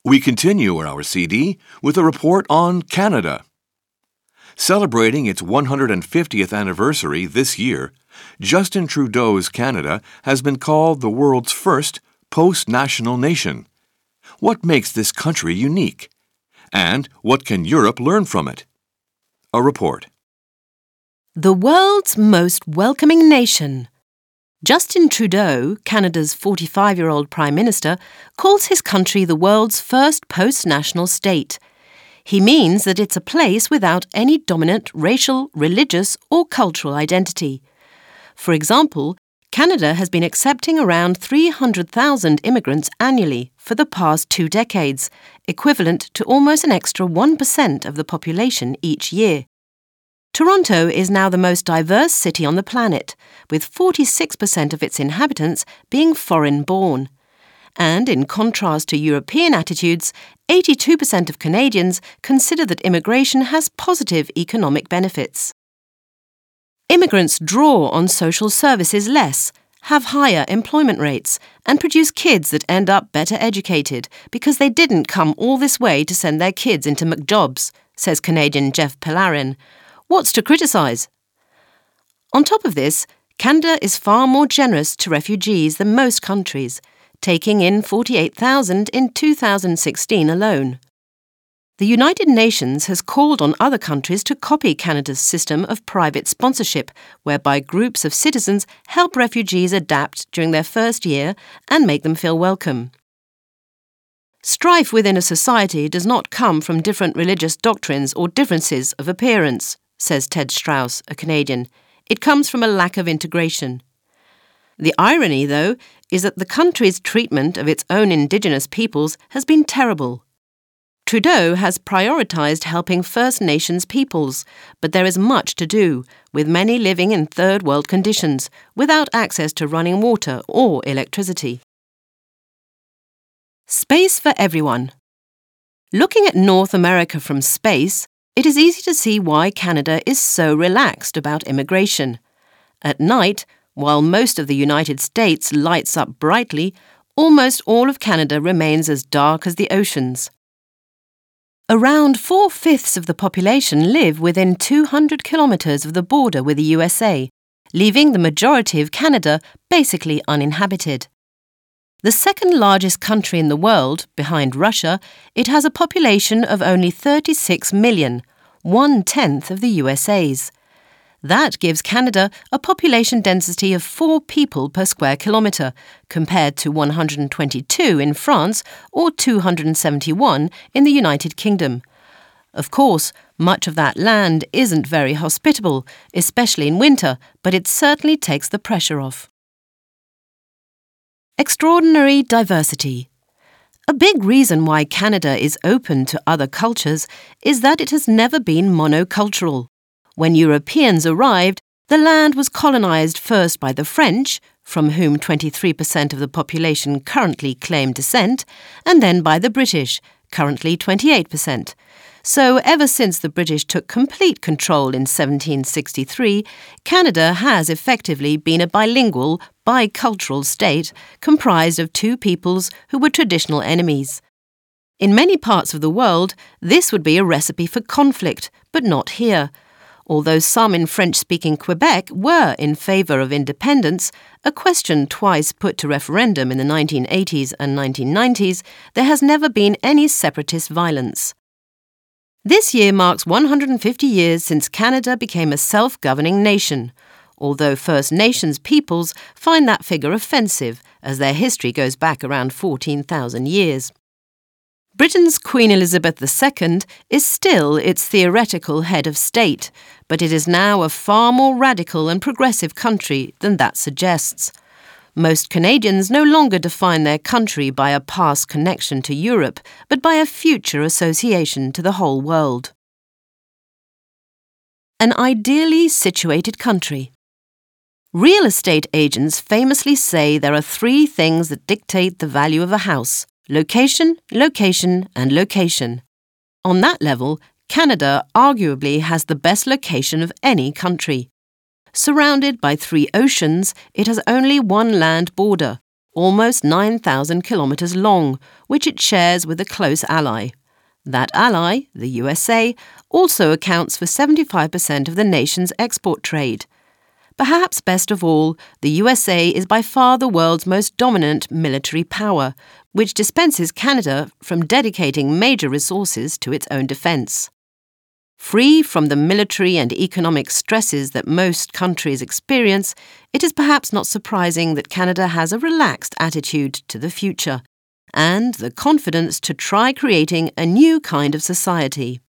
We continue our CD with a report on Canada. Celebrating its 150th anniversary this year, Justin Trudeau's Canada has been called the world's first post-national nation. What makes this country unique? And what can Europe learn from it? A report. The world's most welcoming nation. Justin Trudeau, Canada's 45-year-old Prime Minister, calls his country the world's first post-national state. He means that it's a place without any dominant racial, religious or cultural identity. For example, Canada has been accepting around 300,000 immigrants annually for the past 2 decades, equivalent to almost an extra 1% of the population each year. Toronto is now the most diverse city on the planet, with 46% of its inhabitants being foreign-born. And in contrast to European attitudes, 82% of Canadians consider that immigration has positive economic benefits. Immigrants draw on social services less, have higher employment rates, and produce kids that end up better educated because they didn't come all this way to send their kids into McJobs, says Canadian Jeff Pellarin. What's to criticise? On top of this, Canada is far more generous to refugees than most countries, taking in 48,000 in 2016 alone. The United Nations has called on other countries to copy Canada's system of private sponsorship, whereby groups of citizens help refugees adapt during their first year and make them feel welcome. Strife within a society does not come from different religious doctrines or differences of appearance, says Ted Strauss, a Canadian. It comes from a lack of integration. The irony, though, is that the country's treatment of its own Indigenous peoples has been terrible. Trudeau has prioritised helping First Nations peoples, but there is much to do, with many living in third world conditions, without access to running water or electricity. Space for everyone. Looking at North America from space, it is easy to see why Canada is so relaxed about immigration. At night, while most of the United States lights up brightly, almost all of Canada remains as dark as the oceans. Around 4/5 of the population live within 200 kilometres of the border with the USA, leaving the majority of Canada basically uninhabited. The second largest country in the world, behind Russia, it has a population of only 36 million, 1/10 of the USA's. That gives Canada a population density of 4 people per square kilometre, compared to 122 in France or 271 in the United Kingdom. Of course, much of that land isn't very hospitable, especially in winter, but it certainly takes the pressure off. Extraordinary diversity. A big reason why Canada is open to other cultures is that it has never been monocultural. When Europeans arrived, the land was colonised first by the French, from whom 23% of the population currently claim descent, and then by the British, currently 28%. So ever since the British took complete control in 1763, Canada has effectively been a bilingual, bicultural state comprised of 2 peoples who were traditional enemies. In many parts of the world, this would be a recipe for conflict, but not here. Although some in French-speaking Quebec were in favour of independence, a question twice put to referendum in the 1980s and 1990s, there has never been any separatist violence. This year marks 150 years since Canada became a self-governing nation, although First Nations peoples find that figure offensive, as their history goes back around 14,000 years. Britain's Queen Elizabeth II is still its theoretical head of state, but it is now a far more radical and progressive country than that suggests. Most Canadians no longer define their country by a past connection to Europe, but by a future association to the whole world. An ideally situated country. Real estate agents famously say there are 3 things that dictate the value of a house: location, location, and location. On that level, Canada arguably has the best location of any country. Surrounded by 3 oceans, it has only one land border, almost 9,000 kilometres long, which it shares with a close ally. That ally, the USA, also accounts for 75% of the nation's export trade. Perhaps best of all, the USA is by far the world's most dominant military power, which dispenses Canada from dedicating major resources to its own defence. Free from the military and economic stresses that most countries experience, it is perhaps not surprising that Canada has a relaxed attitude to the future and the confidence to try creating a new kind of society.